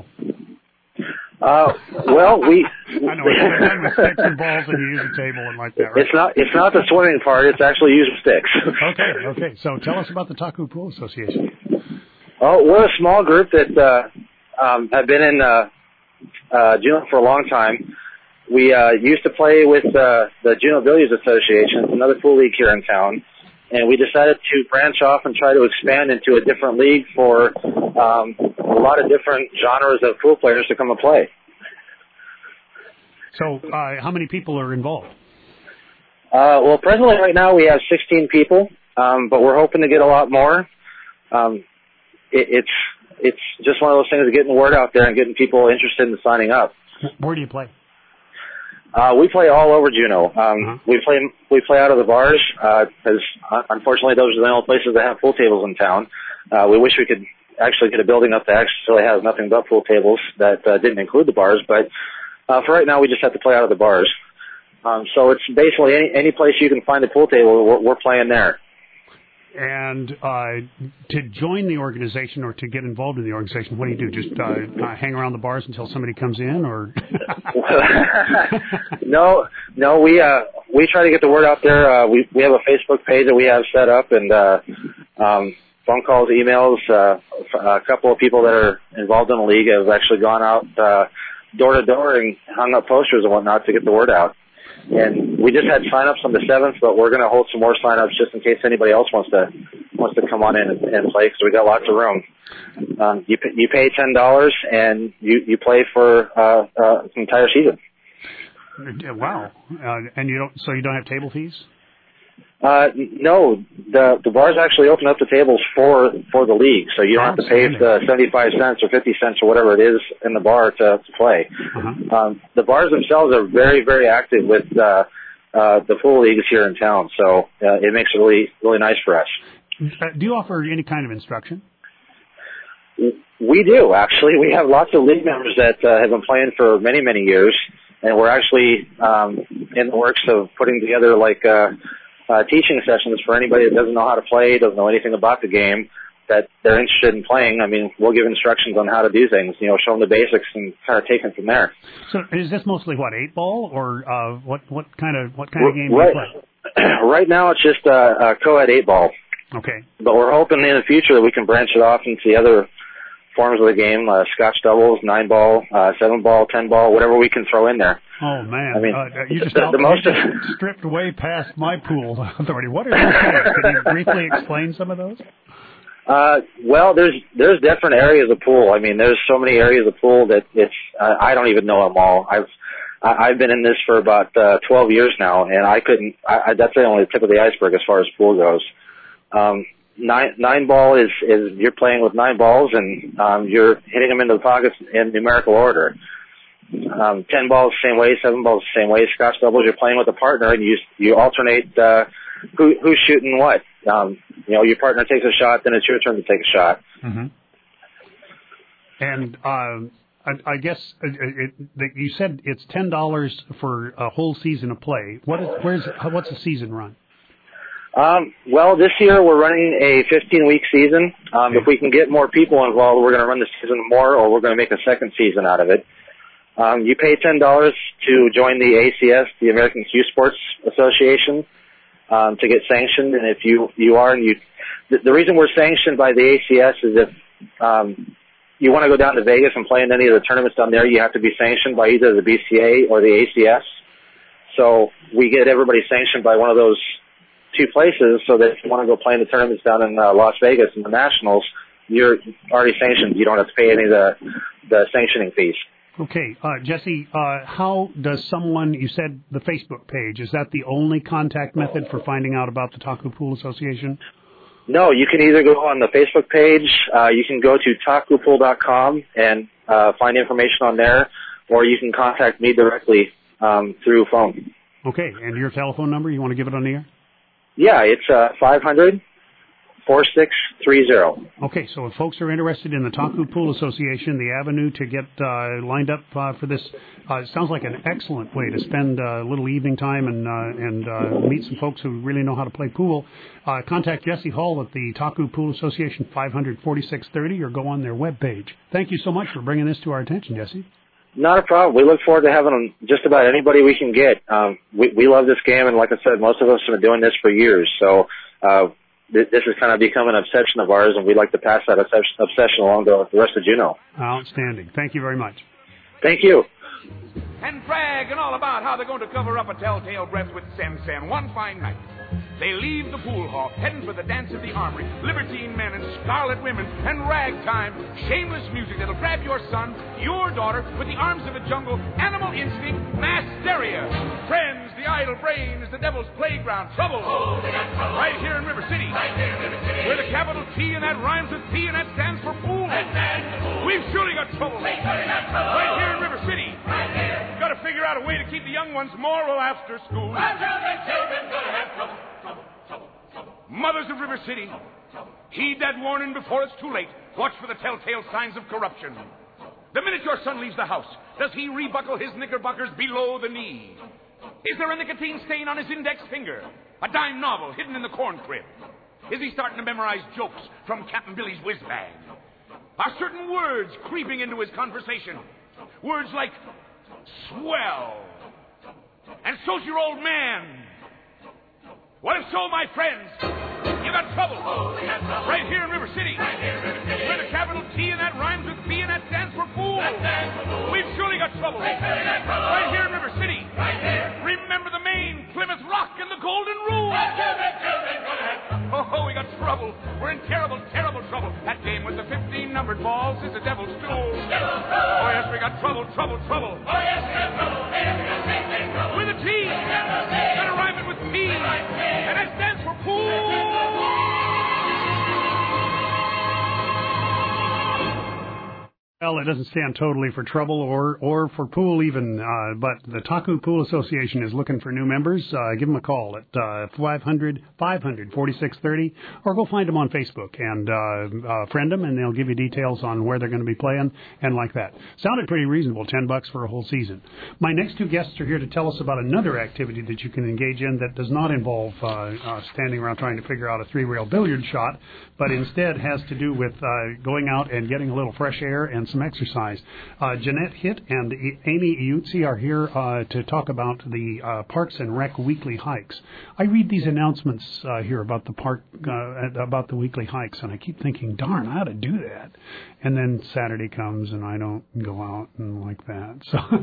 Well, we. I know it's done with sticks and balls, and you use a table and like that, right? It's not the swimming part. It's actually using sticks. Okay. So tell us about the Taku Pool Association. Oh, we're a small group that have been in Juneau for a long time. We used to play with the Juneau Billiards Association, another pool league here in town. And we decided to branch off and try to expand into a different league for a lot of different genres of pool players to come and play. So how many people are involved? Well, presently right now we have 16 people, but we're hoping to get a lot more. It's just one of those things of getting the word out there and getting people interested in signing up. Where do you play? We play all over Juneau. We play out of the bars because unfortunately those are the only places that have pool tables in town. We wish we could actually get a building up that actually has nothing but pool tables that didn't include the bars, but for right now we just have to play out of the bars. So it's basically any place you can find a pool table, we're playing there. And to join the organization or to get involved in the organization, what do you do? Just hang around the bars until somebody comes in, or? No, we try to get the word out there. We have a Facebook page that we have set up, and phone calls, emails. A couple of people that are involved in the league have actually gone out door to door and hung up posters and whatnot to get the word out. And we just had sign-ups on the 7th, but we're going to hold some more sign-ups just in case anybody else wants to come on in and play, because we got lots of room. You pay $10 and you play for the entire season. Wow! And you don't have table fees? No, the bars actually open up the tables for the league, so you don't have to pay the 75 cents or 50 cents or whatever it is in the bar to play. Uh-huh. The bars themselves are very, very active with the pool leagues here in town, so it makes it really, really nice for us. Do you offer any kind of instruction? We do, actually. We have lots of league members that have been playing for many, many years, and we're actually in the works of putting together teaching sessions for anybody that doesn't know how to play, doesn't know anything about the game, that they're interested in playing. I mean, we'll give instructions on how to do things, show them the basics and kind of take them from there. So is this mostly 8-ball, or what kind of game do you play? Right now it's just a co-ed 8-ball. Okay. But we're hoping in the future that we can branch it off into the other forms of the game, Scotch doubles, 9-ball, 7-ball, 10-ball, whatever we can throw in there. Oh, man. I mean, you just stripped way past my pool authority. What are those things? Can you briefly explain some of those? Well, there's different areas of pool. I mean, there's so many areas of pool that I don't even know them all. I've been in this for about 12 years now, and that's only the tip of the iceberg as far as pool goes. 9-ball is you're playing with 9 balls, and you're hitting them into the pockets in numerical order. 10-ball is the same way, 7-ball is the same way. Scotch doubles, you're playing with a partner, and you alternate who's shooting what. Your partner takes a shot, then it's your turn to take a shot. Mm-hmm. And I guess you said it's $10 for a whole season of play. What's a season run? Well, this year we're running a 15-week season. If we can get more people involved, we're going to run the season more, or we're going to make a second season out of it. You pay $10 to join the ACS, the American Cue Sports Association, to get sanctioned. And if you are, the reason we're sanctioned by the ACS is if you want to go down to Vegas and play in any of the tournaments down there, you have to be sanctioned by either the BCA or the ACS. So we get everybody sanctioned by one of those two places, so that if you want to go play in the tournaments down in Las Vegas and the Nationals, you're already sanctioned. You don't have to pay any of the sanctioning fees. Okay. Jesse, how does someone, you said the Facebook page, is that the only contact method for finding out about the Taku Pool Association? No, you can either go on the Facebook page, you can go to takupool.com and find information on there, or you can contact me directly through phone. Okay, and your telephone number, you want to give it on the air? Yeah, it's 500-4630. Okay, so if folks are interested in the Taku Pool Association, the avenue to get lined up for this, it sounds like an excellent way to spend a little evening time and meet some folks who really know how to play pool. Contact Jesse Hall at the Taku Pool Association, 500-4630, or go on their webpage. Thank you so much for bringing this to our attention, Jesse. Not a problem. We look forward to having just about anybody we can get. We love this game, and like I said, most of us have been doing this for years. So this has kind of become an obsession of ours, and we'd like to pass that obsession along to the rest of Juneau. Outstanding. Thank you very much. Thank you. And bragging all about how they're going to cover up a telltale breath with Sen one fine night. They leave the pool hall, heading for the dance of the armory, libertine men and scarlet women, and ragtime, shameless music that'll grab your son, your daughter, with the arms of a jungle, animal instinct, mass hysteria. Friends, the idle brain is the devil's playground. Trouble. Oh, they got trouble. Right here in River City. Right here in River City. Where the capital T and that rhymes with P and that stands for pool. That stands for pool. We've surely got trouble. We surely got trouble. Right here in River City. Right here. Got to figure out a way to keep the young ones moral after school. Our children gonna have trouble. Mothers of River City, heed that warning before it's too late. Watch for the telltale signs of corruption. The minute your son leaves the house, does he rebuckle his knickerbockers below the knee? Is there a nicotine stain on his index finger? A dime novel hidden in the corn crib? Is he starting to memorize jokes from Captain Billy's whiz bag? Are certain words creeping into his conversation? Words like swell and so's your old man. Well, if so, my friends, you got trouble. Right here in River City. With a capital T and that rhymes with P and that stands for fool. We've surely got trouble. Right here in River City. Remember the Maine, Plymouth Rock, and the Golden Rule. Oh, we got trouble. We're in terrible, terrible trouble. That game with the 15 numbered balls is a devil's stool. Oh, yes, we got trouble, trouble, trouble. Oh, yes, we got trouble. With a T. Gotta rhyme it with P. And that stands for pool. Well, it doesn't stand totally for trouble or for pool even, but the Taku Pool Association is looking for new members. Give them a call at 500-500-4630, or go find them on Facebook and friend them, and they'll give you details on where they're going to be playing and like that. Sounded pretty reasonable, $10 for a whole season. My next two guests are here to tell us about another activity that you can engage in that does not involve standing around trying to figure out a three-rail billiard shot, but instead has to do with going out and getting a little fresh air and some exercise. Jeanette Hitt and Amy Iuzzi are here to talk about the Parks and Rec weekly hikes. I read these announcements here about the park, about the weekly hikes, and I keep thinking, darn, I ought to do that. And then Saturday comes and I don't go out and like that.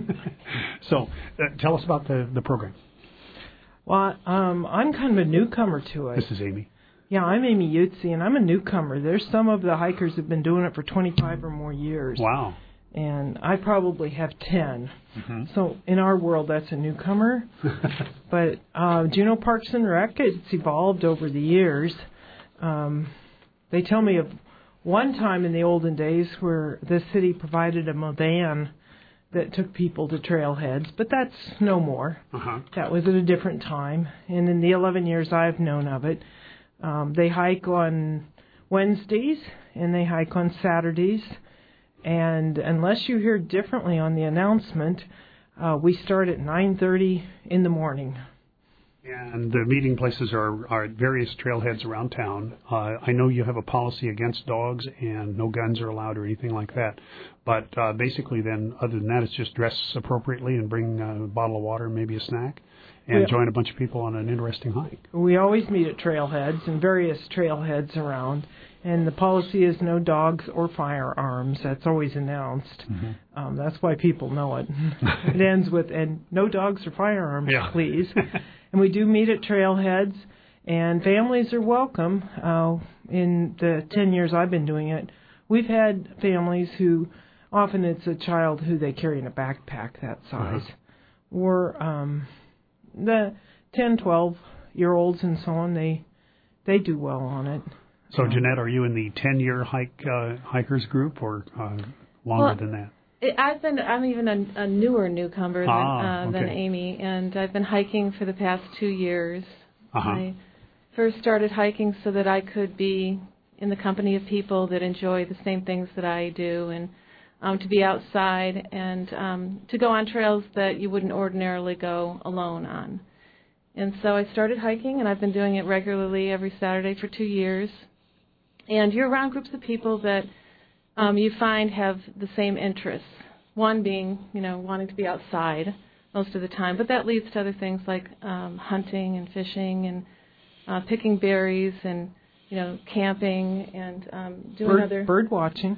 So tell us about the program. Well, I'm kind of a newcomer to it. This is Amy. Yeah, I'm Amy Iuzzi, and I'm a newcomer. There's some of the hikers that have been doing it for 25 or more years. Wow. And I probably have 10. Mm-hmm. So in our world, that's a newcomer. But Juneau Parks and Rec, it's evolved over the years. They tell me of one time in the olden days where the city provided a van that took people to trailheads, but that's no more. Uh-huh. That was at a different time. And in the 11 years I've known of it, they hike on Wednesdays and they hike on Saturdays. And unless you hear differently on the announcement, we start at 9:30 in the morning. And the meeting places are at various trailheads around town. I know you have a policy against dogs and no guns are allowed or anything like that. But basically then, other than that, it's just dress appropriately and bring a bottle of water and maybe a snack. And join a bunch of people on an interesting hike. We always meet at trailheads and various trailheads around. And the policy is no dogs or firearms. That's always announced. Mm-hmm. That's why people know it. It ends with, and no dogs or firearms, please. And we do meet at trailheads. And families are welcome. In the 10 years I've been doing it, we've had families who, often it's a child who they carry in a backpack that size. Uh-huh. Or the 10, 12-year-olds and so on, they do well on it. So, Jeanette, are you in the 10-year hikers group or longer than that? I'm even a newer newcomer than Amy, and I've been hiking for the past 2 years. Uh-huh. I first started hiking so that I could be in the company of people that enjoy the same things that I do, and to be outside and to go on trails that you wouldn't ordinarily go alone on. And so I started hiking, and I've been doing it regularly every Saturday for 2 years. And you're around groups of people that you find have the same interests. One being, wanting to be outside most of the time, but that leads to other things like hunting and fishing and picking berries and, camping and doing bird watching.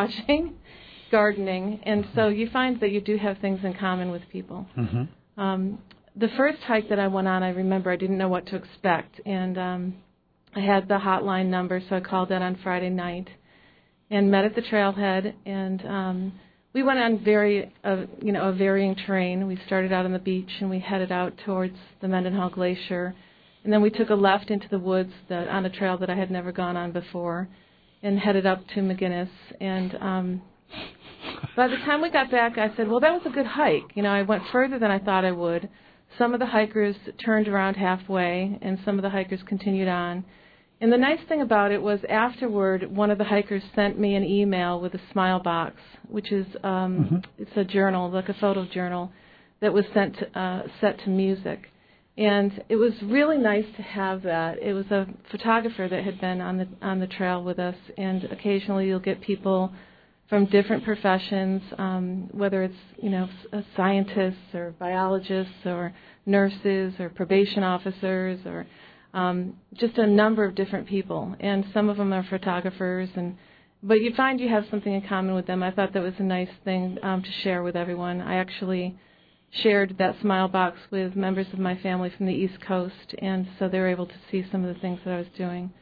Gardening, and so you find that you do have things in common with people. Mm-hmm. The first hike that I went on, I remember I didn't know what to expect, and I had the hotline number, so I called that on Friday night and met at the trailhead, and we went on a varying terrain. We started out on the beach, and we headed out towards the Mendenhall Glacier, and then we took a left into the woods on a trail that I had never gone on before, and headed up to McGinnis, and by the time we got back, I said, well, that was a good hike. I went further than I thought I would. Some of the hikers turned around halfway, and some of the hikers continued on. And the nice thing about it was afterward, one of the hikers sent me an email with a smile box, which is it's a journal, like a photo journal, that was set to music. And it was really nice to have that. It was a photographer that had been on the trail with us, and occasionally you'll get people from different professions, whether it's scientists or biologists or nurses or probation officers or just a number of different people. And some of them are photographers, but you find you have something in common with them. I thought that was a nice thing to share with everyone. I actually shared that smile box with members of my family from the East Coast, and so they were able to see some of the things that I was doing.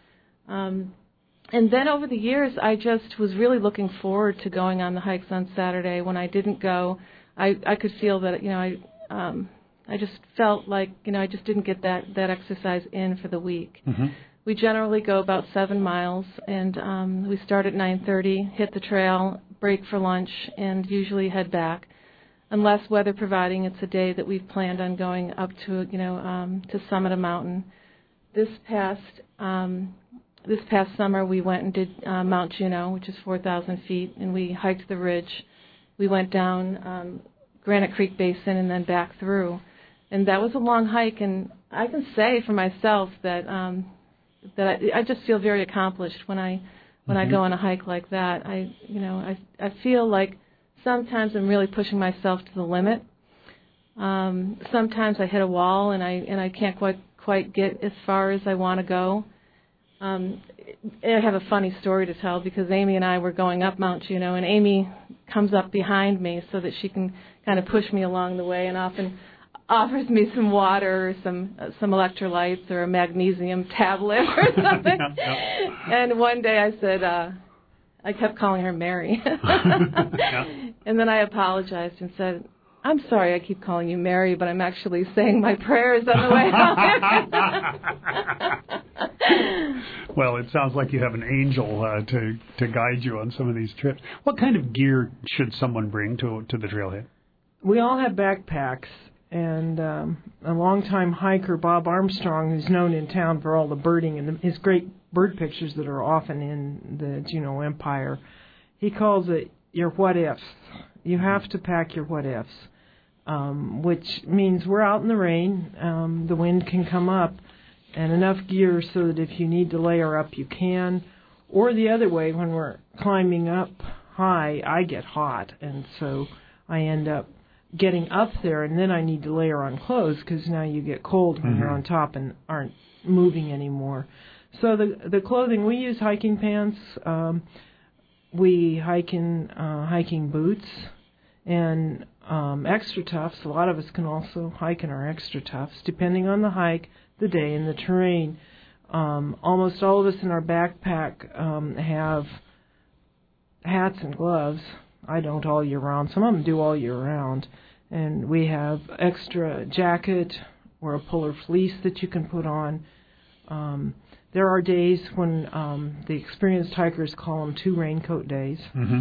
And then over the years, I just was really looking forward to going on the hikes on Saturday. When I didn't go, I could feel that, I just felt like, I just didn't get that exercise in for the week. Mm-hmm. We generally go about 7 miles, and we start at 9:30, hit the trail, break for lunch, and usually head back. Unless weather permitting, it's a day that we've planned on going up to, to summit a mountain. This past summer, we went and did Mount Juneau, which is 4,000 feet, and we hiked the ridge. We went down Granite Creek Basin and then back through, and that was a long hike. And I can say for myself that I just feel very accomplished when I go on a hike like that. I feel like sometimes I'm really pushing myself to the limit. Sometimes I hit a wall and I can't quite get as far as I want to go. I have a funny story to tell because Amy and I were going up Mount Juneau, and Amy comes up behind me so that she can kind of push me along the way, and often offers me some water or some electrolytes or a magnesium tablet or something. And one day I said, I kept calling her Mary. And then I apologized and said, I'm sorry I keep calling you Mary, but I'm actually saying my prayers on the way home. Well, it sounds like you have an angel to guide you on some of these trips. What kind of gear should someone bring to the trailhead? We all have backpacks, and a longtime hiker, Bob Armstrong, who's known in town for all the birding and his great bird pictures that are often in the Juneau Empire, he calls it your what-ifs. You have to pack your what-ifs, which means we're out in the rain, the wind can come up, and enough gear so that if you need to layer up, you can. Or the other way, when we're climbing up high, I get hot, and so I end up getting up there, and then I need to layer on clothes because now you get cold when you're on top and aren't moving anymore. So the clothing, we use hiking pants. We hike in hiking boots and extra toughs. A lot of us can also hike in our extra toughs, depending on the hike, the day, and the terrain. Almost all of us in our backpack have hats and gloves. I don't all year round. Some of them do all year round. And we have extra jacket or a polar fleece that you can put on. There are days when the experienced hikers call them 2 raincoat days. Mm-hmm.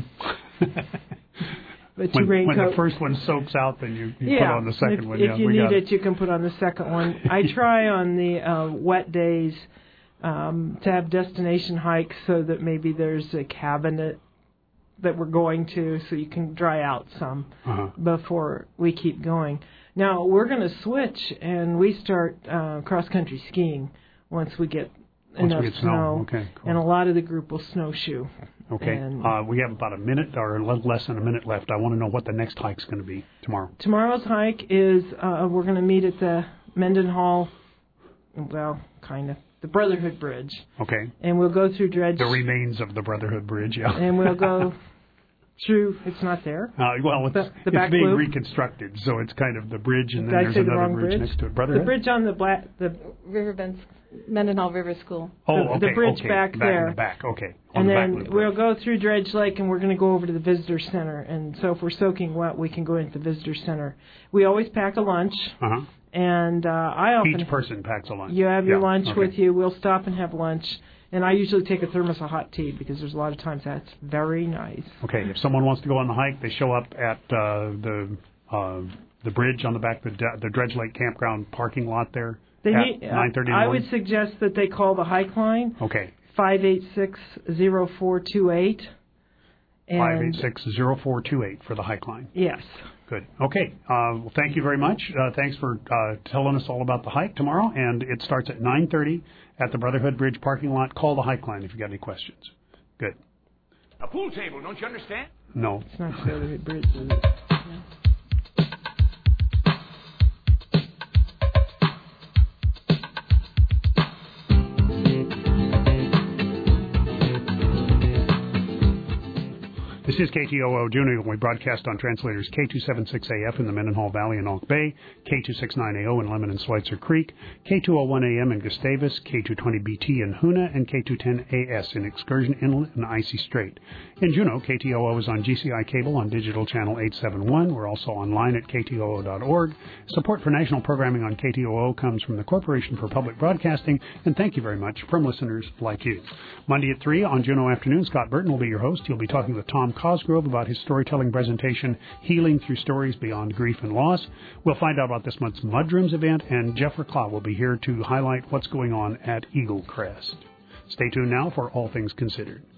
But when the first one soaks out, then you put on the second one. If you need it, you can put on the second one. I try on the wet days to have destination hikes so that maybe there's a cabinet that we're going to so you can dry out some before we keep going. Now, we're going to switch, and we start cross-country skiing once we get enough snow. Okay, cool. And a lot of the group will snowshoe. Okay. We have about a minute or a little less than a minute left. I want to know what the next hike's going to be tomorrow. Tomorrow's hike is we're going to meet at the Mendenhall, well, kind of, the Brotherhood Bridge. Okay. And we'll go through Dredge. The remains of the Brotherhood Bridge, yeah. And we'll go through, it's not there. Well, it's being reconstructed, so it's kind of the bridge, and then there's another bridge next to it. Brotherhood? The bridge on the Riverbend, Mendenhall River School. Oh, okay. The bridge back there. In the back, okay. And then we'll go through Dredge Lake, and we're going to go over to the visitor center. And so if we're soaking wet, we can go into the visitor center. We always pack a lunch. And I often... Each person packs a lunch. You have your lunch with you. We'll stop and have lunch. And I usually take a thermos of hot tea because there's a lot of times that's very nice. Okay, if someone wants to go on the hike, they show up at the bridge on the back, the Dredge Lake Campground parking lot there at 9:30. I would suggest that they call the hike line. Okay. 586-0428. 586-0428 for the hike line. Yes. Good. Okay. Well, thank you very much. Thanks for telling us all about the hike tomorrow, and it starts at 9:30 at the Brotherhood Bridge parking lot. Call the hike line if you got any questions. Good. A pool table, don't you understand? No. It's not Brotherhood Bridge, is it? No. This is KTOO Juneau. We broadcast on translators K276AF in the Mendenhall Valley in Oak Bay, K269AO in Lemon and Schweitzer Creek, K201AM in Gustavus, K220BT in Hoonah, and K210AS in Excursion Inlet and Icy Strait. In Juneau, KTOO is on GCI cable on digital channel 871. We're also online at ktoo.org. Support for national programming on KTOO comes from the Corporation for Public Broadcasting, and thank you very much from listeners like you. Monday at 3 on Juneau Afternoon, Scott Burton will be your host. He'll be talking with Tom Cosgrove about his storytelling presentation, Healing Through Stories Beyond Grief and Loss. We'll find out about this month's Mudrooms event, and Jeff Reclaw will be here to highlight what's going on at Eagle Crest. Stay tuned now for All Things Considered.